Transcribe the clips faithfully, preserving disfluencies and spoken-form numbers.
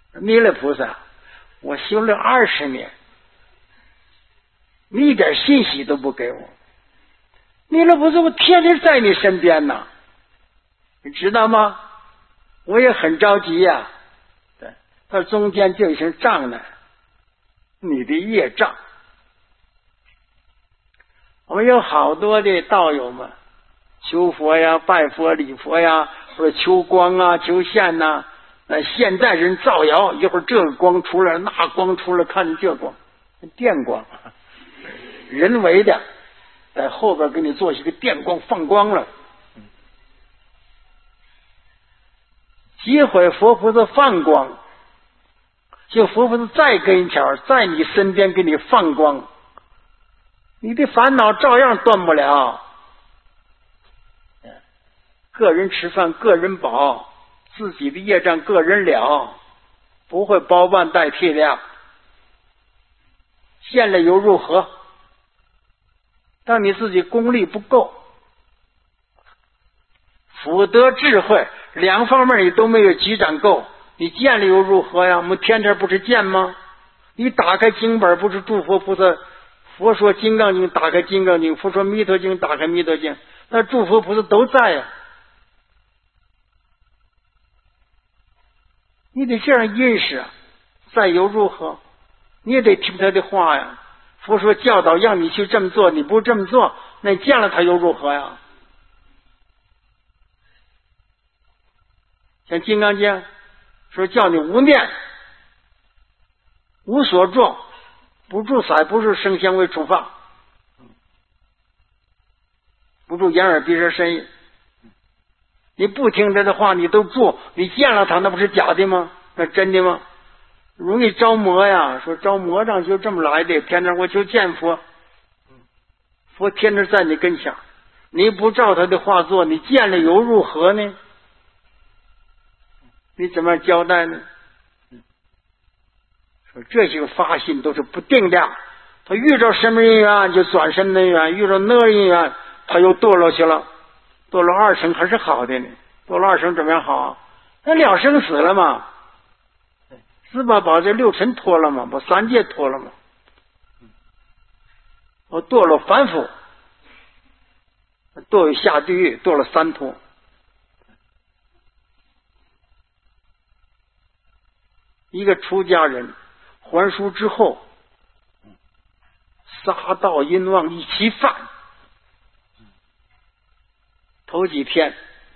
弥勒菩萨，我修了二十年，你一点信息都不给我。弥勒菩萨，我天天在你身边呢，你知道吗？我也很着急呀、啊。对，他中间就一声障碍，你的业障。我们有好多的道友们，求佛呀、拜佛、礼佛呀，或者求光啊、求现呐、啊。那现代人造谣，一会儿这个光出来，那光出来，看见这光，电光，人为的，在后边给你做一个电光放光了。几回佛菩萨放光，就佛菩萨再跟前，在你身边给你放光，你的烦恼照样断不了。个人吃饭，个人饱。自己的业障个人了，不会包办代替的。现了又如何？当你自己功力不够，福德智慧两方面你都没有积攒够，你见了又如何呀？我们天天不是见吗？你打开经本，不是诸佛菩萨，佛说金刚经，打开金刚经；佛说弥陀经，打开弥陀经，那诸佛菩萨都在呀。你得这样认识啊，再有如何？你也得听他的话呀。佛说教导让你去这么做，你不这么做，那你见了他又如何呀？像《金刚经》说叫你无念，无所住，不住色，不住声香味触法，不住眼耳鼻舌身意。你不听他的话，你都住，你见了他，那不是假的吗？那真的吗？容易着魔呀！说着魔障就这么来的，天天我就见佛，佛天天在你跟前，你不照他的话做，你见了又如何呢？你怎么交代呢？说这些个发心都是不定的，他遇着什么人缘就转什么人缘，遇着那个人缘他又堕落去了。堕落二生还是好的呢，堕落二生怎么样好啊？那了生死了嘛，是吧？把这六尘脱了嘛，把三界脱了嘛。我堕落凡夫，堕入下地狱，堕了三途。一个出家人还俗之后，杀盗淫妄一起犯。头几天，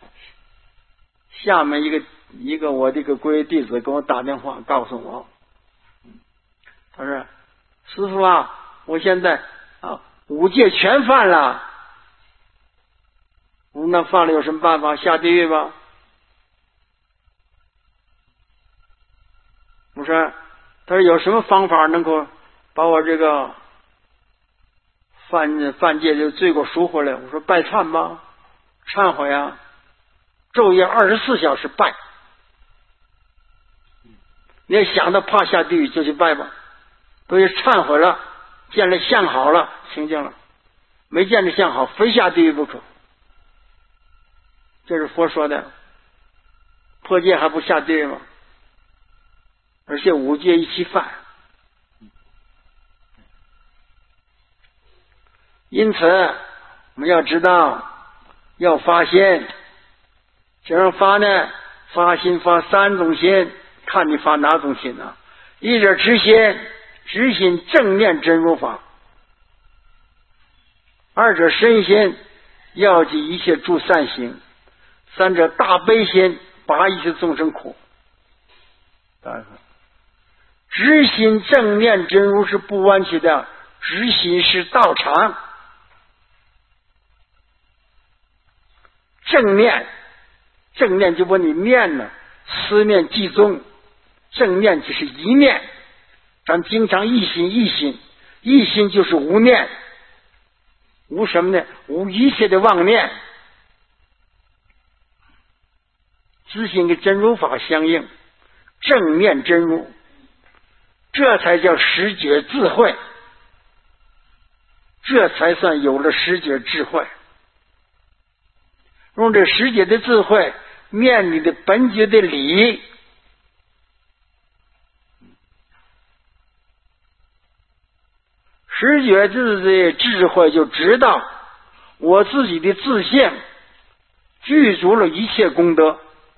厦门一个一个我这个皈依弟子给我打电话告诉我，他说：“师父啊，我现在啊五戒全犯了。”我说：“那犯了有什么办法？下地狱吧？”我说：“他说有什么方法能够把我这个犯犯戒的罪过赎回来？”我说：“拜忏吧。”忏悔啊，昼夜二十四小时拜。你要想到怕下地狱就去拜吧，都是忏悔了，见了相好了，清净了；没见着相好，非下地狱不可。这是佛说的，破戒还不下地狱吗？而且五戒一起犯。因此我们要知道，要发心，怎样发呢？发心发三种心，看你发哪种心呢、啊？一者直心，直心正念真如法；二者身心，要记一切诸善行；三者大悲心，拔一切众生苦。直心正念真如是不弯曲的，直心是道场。正念，正念就把你念呢，思念即中。正念就是一念，咱经常一心一心，一心就是无念，无什么呢？无一切的妄念。知心跟真如法相应，正念真如，这才叫识觉智慧，这才算有了识觉智慧。用这识觉的智慧念你的本觉的理， 识觉自的智慧就知道我自己的自性具足了一切功德。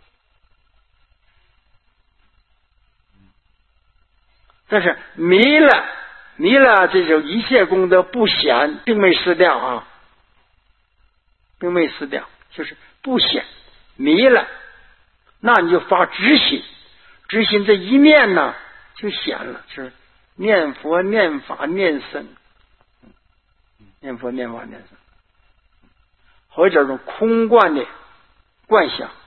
但是迷了，迷了，这种一切功德不显，并没失掉啊，并没失掉，就是不显，迷了，那你就发直心，直心这一念呢就显了，就是念佛、念法、念僧，念佛、念法、念僧，和这种空观的观想。